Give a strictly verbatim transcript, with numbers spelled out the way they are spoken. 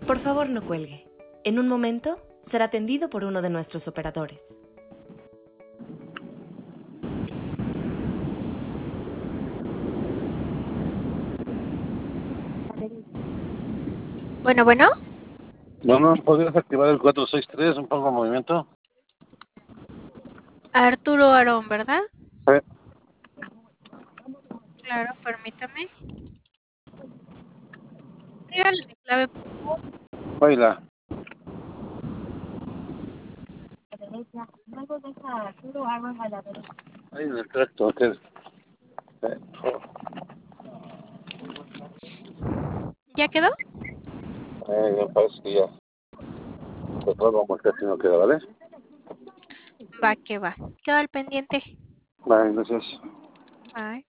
Por favor, no cuelgue. En un momento será atendido por uno de nuestros operadores. Bueno, bueno. Bueno, ¿podrías activar el cuatro seis tres, un poco de movimiento? Arturo Aarón, ¿verdad? Sí. Claro, permítame. Dígale mi clave. Baila. Luego deja a Arturo Aarón a la derecha. Ahí en el tracto, ¿qué es? Eh, ¿Ya quedó? eh, me parece que ya. Pues vamos a si no queda, ¿vale? Va que va. Quedó al pendiente. Vale, gracias. Bye.